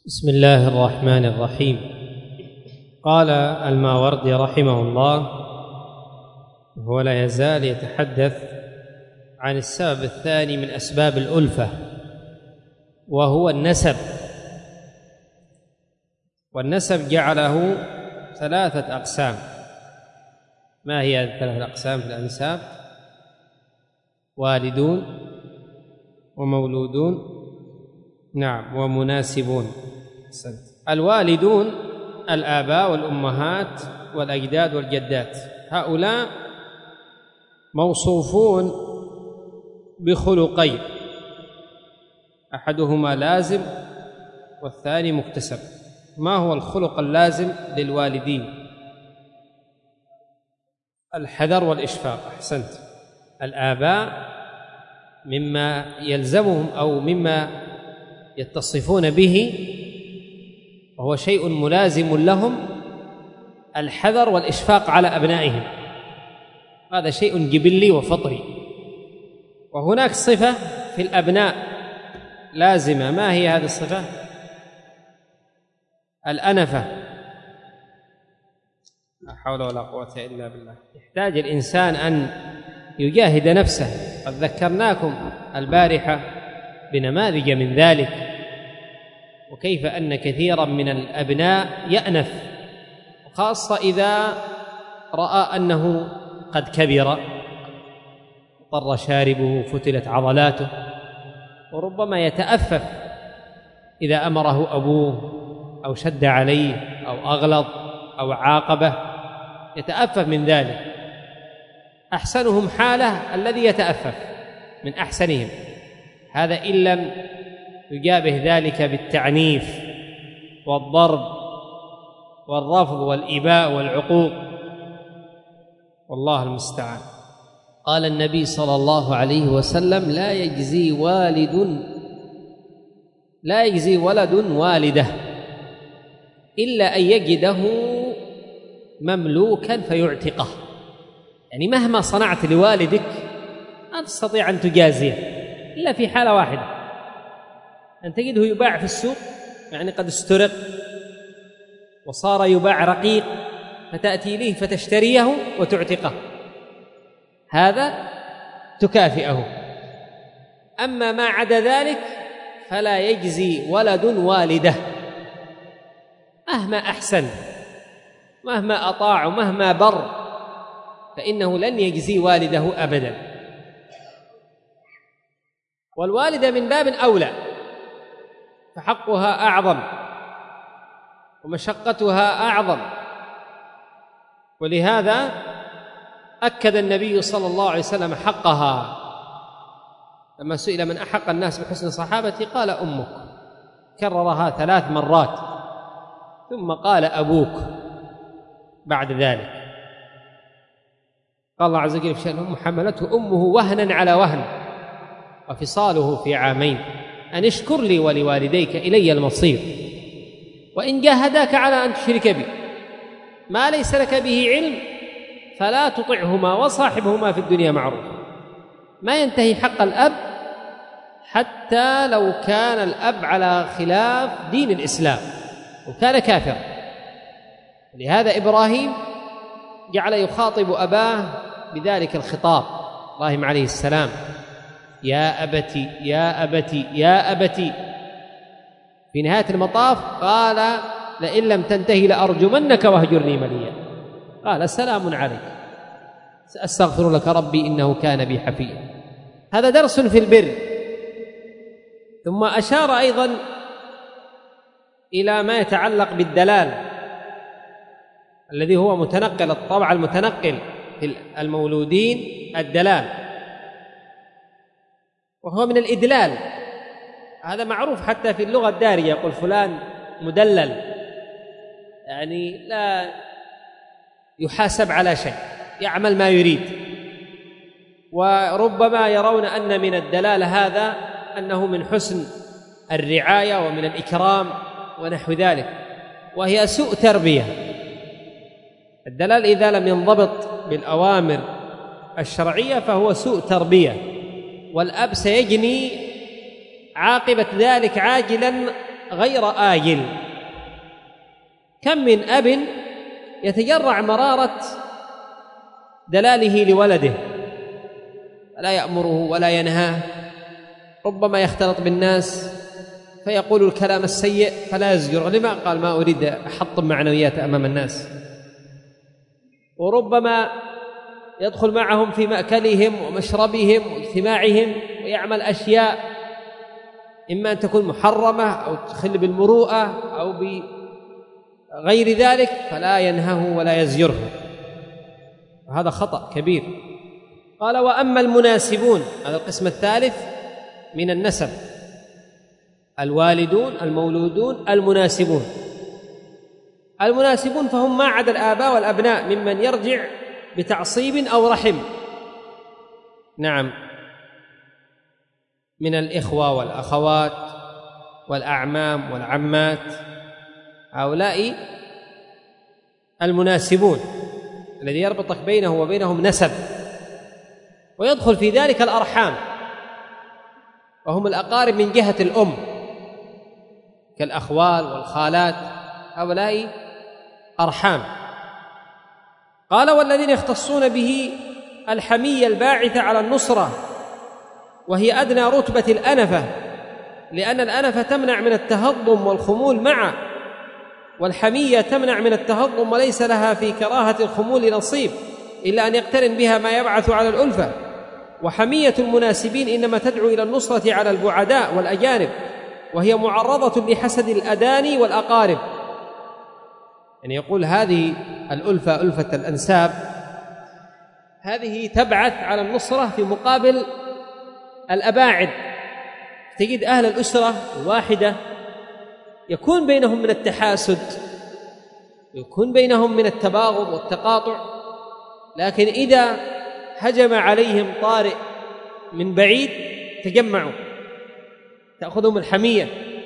بسم الله الرحمن الرحيم. قال الماوردي رحمه الله وهو لا يزال يتحدث عن السبب الثاني من أسباب الألفة وهو النسب. والنسب جعله ثلاثة أقسام. ما هي هذه الثلاثة أقسام في الأنساب؟ والدون ومولودون ومناسبون. الوالدون الآباء والأمهات والأجداد والجدات، هؤلاء موصوفون بخلقين، أحدهما لازم والثاني مكتسب. ما هو الخلق اللازم للوالدين؟ الحذر والإشفاق. أحسنت. الآباء مما يلزمهم أو مما يتصفون به وهو شيء ملازم لهم الحذر والإشفاق على أبنائهم، هذا شيء جبلي وفطري. وهناك صفة في الأبناء لازمة. ما هي هذه الصفة؟ الأنفة. لا حول ولا قوة إلا بالله. يحتاج الإنسان أن يجاهد نفسه. قد ذكرناكم البارحة بنماذج من ذلك، وكيف أن كثيرا من الأبناء يأنف، وخاصة إذا رأى أنه قد كبر، طر شاربه، فتلت عضلاته، وربما يتأفف إذا أمره أبوه أو شد عليه أو أغلظ أو عاقبه، يتأفف من ذلك. أحسنهم حالة الذي يتأفف من أحسنهم، هذا إن لم يجابه ذلك بالتعنيف والضرب والرفض والإباء والعقوق، والله المستعان. قال النبي صلى الله عليه وسلم: لا يجزي ولد والده إلا أن يجده مملوكا فيعتقه. يعني مهما صنعت لوالدك لا تستطيع أن تجازيه إلا في حالة واحدة، أن تجده يباع في السوق، يعني قد استرق وصار يباع رقيق، فتأتي إليه فتشتريه وتعتقه، هذا تكافئه. أما ما عدا ذلك فلا يجزي ولد والده، مهما أحسن، مهما أطاع، مهما بر، فإنه لن يجزي والده أبدا. والوالدة من باب أولى، فحقها أعظم ومشقتها أعظم. ولهذا أكد النبي صلى الله عليه وسلم حقها لما سئل: من أحق الناس بحسن صحابتي؟ قال: أمك. كررها 3 مرات، ثم قال: أبوك بعد ذلك. قال الله عز وجل في شأنه: حملته أمه وهنا على وهن وفصاله في 2 عام أن اشكر لي ولوالديك إلي المصير وإن جاهداك على أن تشرك بي ما ليس لك به علم فلا تطعهما وصاحبهما في الدنيا معروفا. ما ينتهي حق الأب حتى لو كان الأب على خلاف دين الإسلام وكان كافرا. لهذا إبراهيم جعل يخاطب أباه بذلك الخطاب، إبراهيم عليه السلام: يا أبتي يا أبتي يا أبتي. في نهاية المطاف قال: لئن لم تنتهي لأرجمنك واهجرني مليا. قال: سلام عليك، سأستغفر لك ربي إنه كان بي حفيا. هذا درس في البر. ثم أشار أيضا إلى ما يتعلق بالدلال الذي هو متنقل، الطبع المتنقل في المولودين، الدلال، وهو من الإدلال. هذا معروف حتى في اللغة الدارجة، يقول فلان مدلل، يعني لا يحاسب على شيء، يعمل ما يريد. وربما يرون أن من الدلالة هذا أنه من حسن الرعاية ومن الإكرام ونحو ذلك، وهي سوء تربية. الدلال إذا لم ينضبط بالأوامر الشرعية فهو سوء تربية، والأب سيجني عاقبة ذلك عاجلا غير آجل. كم من أب يتجرع مرارة دلاله لولده، لا يأمره ولا ينهاه، ربما يختلط بالناس فيقول الكلام السيء فلا يزجر. لما؟ قال ما أريد أحطم معنوياته أمام الناس. وربما يدخل معهم في مأكلهم ومشربهم واجتماعهم ويعمل أشياء إما أن تكون محرمة أو تخل بالمروءة أو بغير ذلك، فلا ينهه ولا يزجره، وهذا خطأ كبير. قال وأما المناسبون، هذا القسم الثالث من النسب، الوالدون المولودون المناسبون. المناسبون فهم ما عدا الآباء والأبناء ممن يرجع بتعصيب أو رحم، نعم، من الإخوة والأخوات والأعمام والعمات، هؤلاء المناسبون الذي يربطك بينه وبينهم نسب. ويدخل في ذلك الأرحام، وهم الأقارب من جهة الأم كالأخوال والخالات، هؤلاء أرحام. قال والذين يختصون به الحمية الباعثة على النصرة، وهي أدنى رتبة الأنفة، لأن الأنفة تمنع من التهضم والخمول معا، والحمية تمنع من التهضم وليس لها في كراهة الخمول نصيب إلا أن يقترن بها ما يبعث على الألفة. وحمية المناسبين إنما تدعو إلى النصرة على البعداء والأجانب، وهي معرضة لحسد الأداني والأقارب. يعني يقول هذه الألفة، ألفة الأنساب، هذه تبعث على النصرة في مقابل الأباعد. تجد أهل الأسرة الواحدة يكون بينهم من التحاسد، يكون بينهم من التباغض والتقاطع، لكن إذا هجم عليهم طارئ من بعيد تجمعوا، تأخذهم الحمية.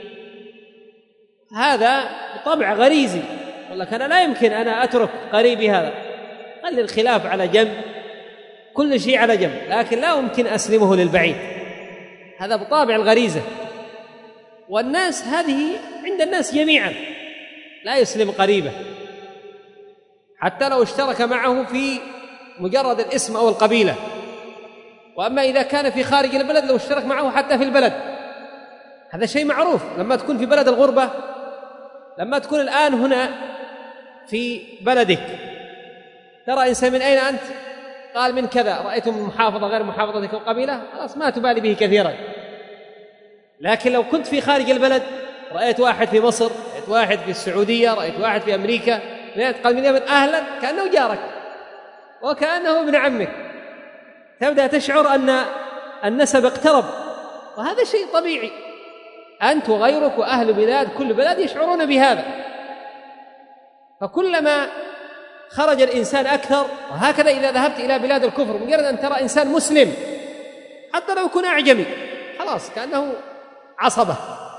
هذا طبع غريزي، يقول لك أنا لا يمكن أنا أترك قريبي هذا، خلي الخلاف على جنب، كل شيء على جنب، لكن لا يمكن أسلمه للبعيد. هذا بطابع الغريزة. والناس هذه عند الناس جميعا لا يسلم قريبه حتى لو اشترك معه في مجرد الاسم أو القبيلة. وأما إذا كان في خارج البلد لو اشترك معه حتى في البلد، هذا شيء معروف. لما تكون في بلد الغربة، لما تكون الآن هنا في بلدك، ترى إنسان من أين أنت؟ قال من كذا، رأيته من محافظة غير محافظتك القبيلة، خلاص ما تبالي به كثيرا. لكن لو كنت في خارج البلد، رأيت واحد في مصر، رأيت واحد في السعودية، رأيت واحد في أمريكا، قال من اليمن، أهلا، كأنه جارك وكأنه ابن عمك، تبدأ تشعر أن النسب اقترب، وهذا شيء طبيعي. أنت وغيرك وأهل بلاد، كل بلاد يشعرون بهذا. فكلما خرج الإنسان أكثر، وهكذا إذا ذهبت إلى بلاد الكفر، مجرد أن ترى إنسان مسلم حتى لو يكون أعجمي، خلاص كأنه عصبة،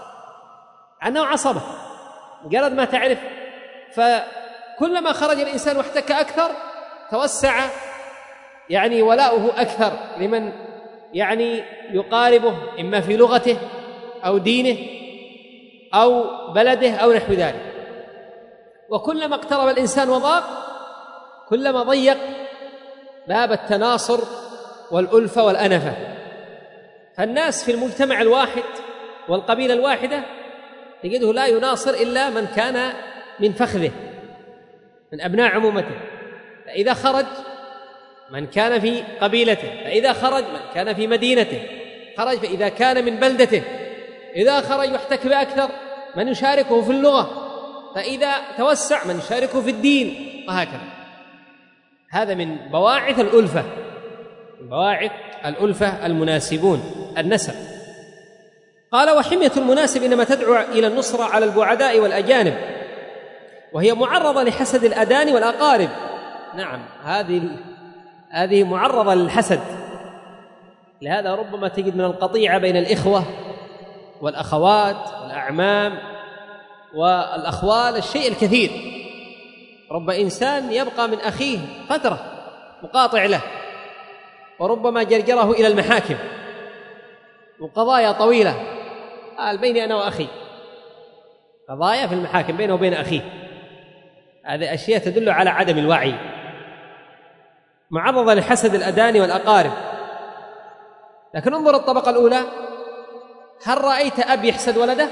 مجرد ما تعرف. فكلما خرج الإنسان واحتك أكثر توسع يعني ولاؤه أكثر لمن يعني يقاربه، إما في لغته أو دينه أو بلده أو نحو ذلك. وكلما اقترب الإنسان وضاق، كلما ضيق باب التناصر والألفة والأنفة. فالناس في المجتمع الواحد والقبيلة الواحدة تجده لا يناصر إلا من كان من فخذه، من أبناء عمومته. فإذا خرج من كان في قبيلته، فإذا خرج من كان في مدينته خرج، فإذا كان من بلدته، إذا خرج واحتك بأكثر من يشاركه في اللغة، فإذا توسع من يشاركه في الدين، وهكذا. هذا من بواعث الألفة، من بواعث الألفة المناسبون، النسب. قال وحمية المناسب إنما تدعو إلى النصرة على البعداء والأجانب، وهي معرضة لحسد الأداني والأقارب. نعم، هذه معرضة للحسد. لهذا ربما تجد من القطيعة بين الإخوة والأخوات والأعمام والأخوال الشيء الكثير. رب إنسان يبقى من أخيه فترة مقاطع له، وربما جرجره إلى المحاكم وقضايا طويلة، قال بيني أنا وأخي، قضايا في المحاكم بينه وبين أخيه، هذه أشياء تدل على عدم الوعي. معرضة لحسد الأداني والأقارب. لكن انظر الطبقة الأولى، هل رأيت أب يحسد ولده؟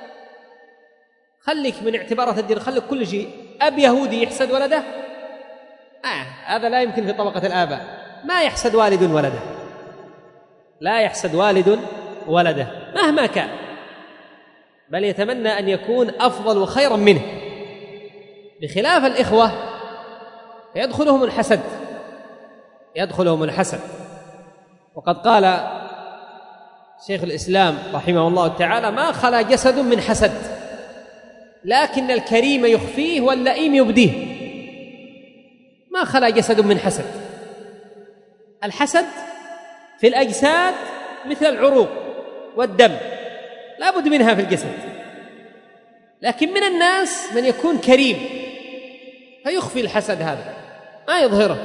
خليك من اعتبارات الدين، خليك كل شيء. أب يهودي يحسد ولده؟ هذا لا يمكن في طبقة الآباء. ما يحسد والد ولده، لا يحسد والد ولده مهما كان، بل يتمنى أن يكون أفضل وخيرا منه. بخلاف الإخوة يدخلهم الحسد، يدخلهم الحسد. وقد قال شيخ الإسلام رحمه الله تعالى: ما خلا جسد من حسد، لكن الكريم يخفيه واللئيم يبديه. ما خلا جسد من حسد. الحسد في الأجساد مثل العروق والدم، لا بد منها في الجسد. لكن من الناس من يكون كريم فيخفي الحسد هذا، ما يظهره،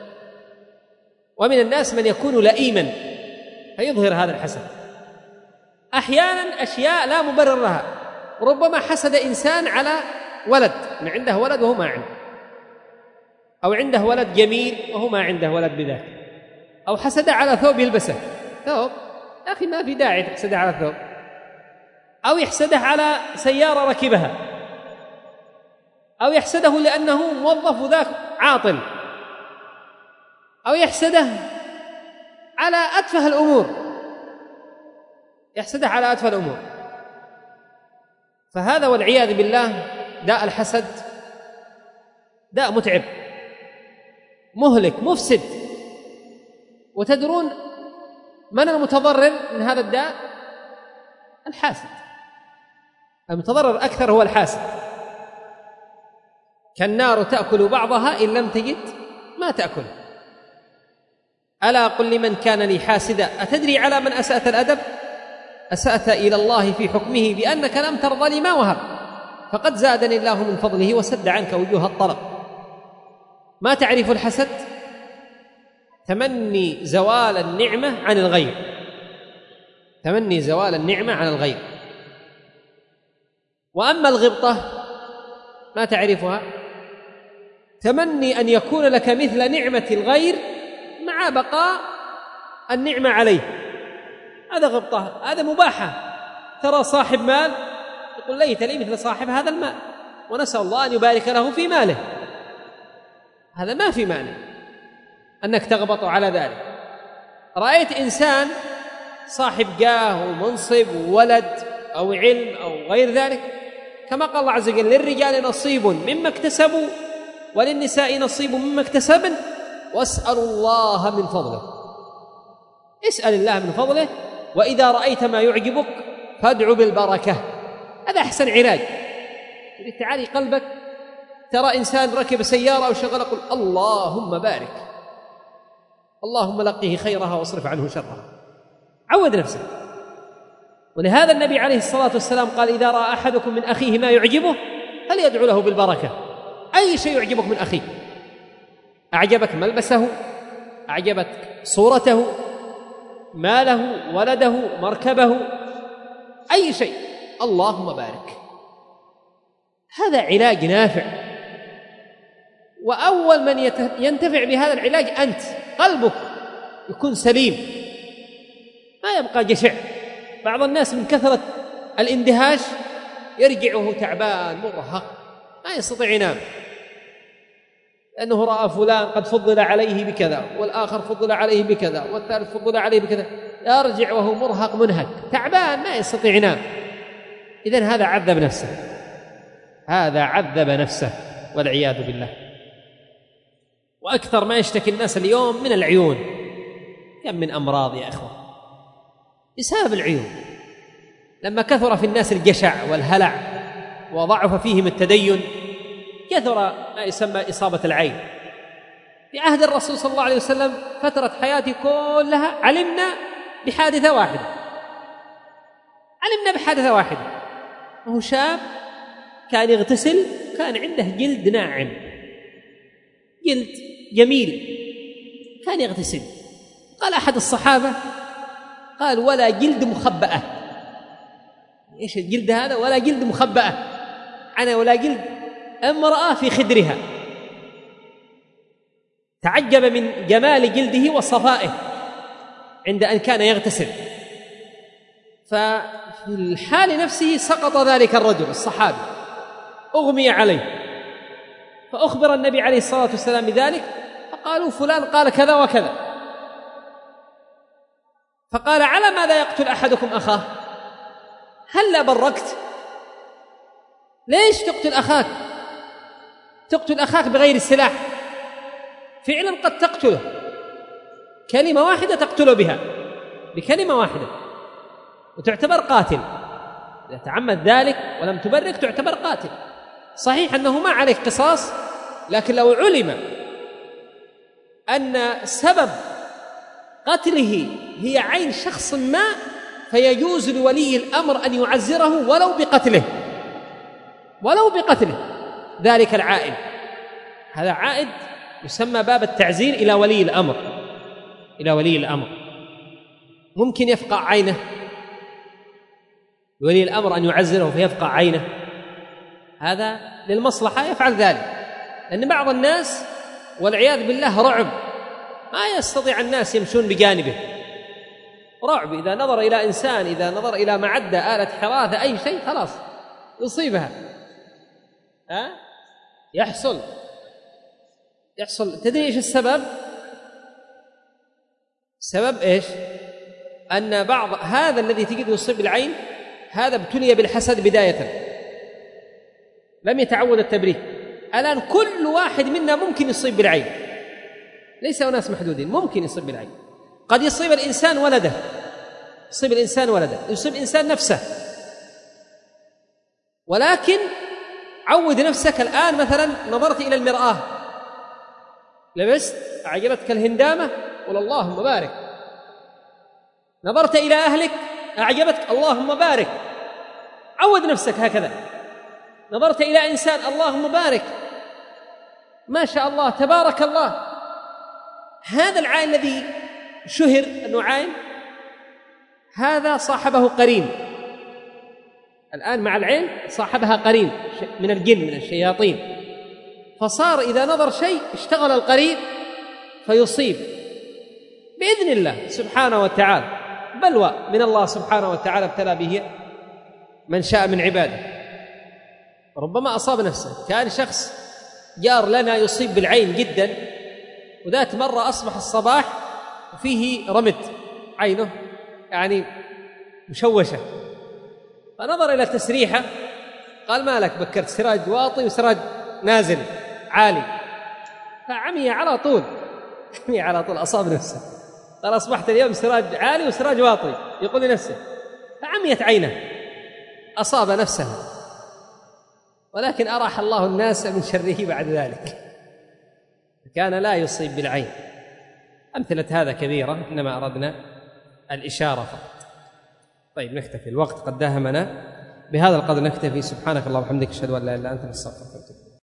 ومن الناس من يكون لئيما فيظهر هذا الحسد. أحيانا أشياء لا مبرر لها، ربما حسد إنسان على ولد، من عنده ولد وهو ما عنده، أو عنده ولد جميل وهو ما عنده ولد بذاك، أو حسد على ثوب يلبسه، ثوب يا أخي ما في داعي تحسده على ثوب، أو يحسده على سيارة ركبها، أو يحسده لأنه موظف ذاك عاطل، أو يحسده على أتفه الأمور، يحسده على أتفه الأمور. فهذا والعياذ بالله داء الحسد داء متعب مهلك مفسد. وتدرون من المتضرر من هذا الداء؟ الحاسد. المتضرر أكثر هو الحاسد. كالنار تأكل بعضها إن لم تجد ما تأكل. ألا قل لمن كان لي حاسدا أتدري على من أسأت الأدب؟ أسأت إلى الله في حكمه بأنك لم ترضى لي ما وهب، فقد زادني الله من فضله وسد عنك وجوه الطلب. ما تعرف الحسد؟ تمني زوال النعمة عن الغير، تمني زوال النعمة عن الغير. وأما الغبطة ما تعرفها؟ تمني أن يكون لك مثل نعمة الغير مع بقاء النعمة عليه. هذا غبطة، هذا مباحة. ترى صاحب مال يقول ليت لي مثل صاحب هذا المال، ونسأل الله أن يبارك له في ماله. هذا ما في معنى أنك تغبط على ذلك. رأيت إنسان صاحب جاه ومنصب وولد أو علم أو غير ذلك، كما قال الله عز وجل: للرجال نصيب مما اكتسبوا وللنساء نصيب مما اكتسبن واسألوا الله من فضله. اسأل الله من فضله، وإذا رأيت ما يعجبك فادع بالبركة. هذا أحسن علاج. تعالي قلبك، ترى إنسان ركب سيارة أو شغل، قل اللهم بارك، اللهم لقيه خيرها واصرف عنه شرها. عود نفسك. ولهذا النبي عليه الصلاة والسلام قال: إذا رأى أحدكم من أخيه ما يعجبه فليدعو له بالبركة. أي شيء يعجبك من أخيك، أعجبك ملبسه، أعجبتك صورته، ماله، ولده، مركبه، أي شيء، اللهم بارك. هذا علاج نافع، وأول من ينتفع بهذا العلاج أنت. قلبك يكون سليم، ما يبقى جشع. بعض الناس من كثرة الاندهاش يرجعه تعبان مرهق، ما يستطيع ينام، لأنه رأى فلان قد فضل عليه بكذا، والآخر فضل عليه بكذا، والثالث فضل عليه بكذا، يرجع وهو مرهق منهك تعبان ما يستطيع ينام. إذن هذا عذب نفسه، هذا عذب نفسه والعياذ بالله. وأكثر ما يشتكي الناس اليوم من العيون. كم من أمراض يا أخوة بسبب العيون. لما كثر في الناس الجشع والهلع وضعف فيهم التدين، كثر ما يسمى إصابة العين. في عهد الرسول صلى الله عليه وسلم فترة حياتي كلها علمنا بحادثة واحدة، علمنا بحادثة واحدة. وهو شاب كان يغتسل، كان عنده جلد ناعم، جلد جميل، كان يغتسل. قال أحد الصحابة، قال: ولا جلد مخبأة. إيش الجلد هذا؟ ولا جلد مخبأة. أنا ولا جلد امرأة في خدرها، تعجب من جمال جلده وصفائه عند أن كان يغتسل. ففي الحال نفسه سقط ذلك الرجل الصحابي، أغمي عليه، فأخبر النبي عليه الصلاة والسلام بذلك، فقالوا فلان قال كذا وكذا. فقال على ماذا يقتل أحدكم أخاه؟ هلا بركت؟ ليش تقتل أخاك؟ تقتل أخاك بغير السلاح، فعلا قد تقتله، كلمة واحدة تقتل بها، بكلمة واحدة، وتعتبر قاتل. إذا تعمد ذلك ولم تبرك تعتبر قاتل. صحيح أنه ما عليك قصاص، لكن لو علم أن سبب قتله هي عين شخص ما فيجوز لولي الأمر أن يعزره ولو بقتله ذلك العائد. هذا عائد يسمى باب التعزير إلى ولي الأمر. ممكن يفقع عينه، ولي الأمر أن يعزره فيفقع عينه، هذا للمصلحة يفعل ذلك. لأن بعض الناس والعياذ بالله رعب، ما يستطيع الناس يمشون بجانبه، رعب. إذا نظر إلى إنسان، إذا نظر إلى معدة، آلة حراثة، أي شيء، خلاص يصيبها. يحصل. تدري إيش السبب؟ سبب إيش؟ أن بعض هذا الذي تجد يصيب العين هذا ابتلي بالحسد بداية، لم يتعود التبريك. الآن كل واحد منا ممكن يصيب بالعين، ليس أناس محدودين، ممكن يصيب بالعين. قد يصيب الإنسان ولده، يصيب إنسان نفسه. ولكن عود نفسك الآن، مثلا نظرت إلى المرآة، لبست، أعجبتك الهندامة، قل اللهم بارك. نظرت إلى أهلك، أعجبتك، اللهم بارك. عود نفسك هكذا. نظرت إلى إنسان، اللهم بارك، ما شاء الله، تبارك الله. هذا العين الذي شهر أنه عين، هذا صاحبه قرين. الآن مع العين صاحبها قرين من الجن، من الشياطين، فصار إذا نظر شيء اشتغل القرين فيصيب بإذن الله سبحانه وتعالى. بلوى من الله سبحانه وتعالى ابتلى به من شاء من عباده. ربما أصاب نفسه. كان شخص جار لنا يصيب بالعين جدا، وذات مرة أصبح الصباح وفيه رمد، عينه يعني مشوشة، فنظر إلى تسريحة، قال ما لك بكرت، سراج واطي وسراج نازل عالي، فعمي على طول، أصاب نفسه. قال أصبحت اليوم سراج عالي وسراج واطي، يقول لنفسه، فعميت عينه، أصاب نفسه. ولكن أراح الله الناس من شره بعد ذلك، كان لا يصيب بالعين. أمثلة هذا كثيرة، إنما أردنا الإشارة فقط. طيب نكتفي، الوقت قد داهمنا، بهذا القدر نكتفي. سبحانك اللهم وبحمدك، أشهد أن لا إله إلا أنت، نستغفرك.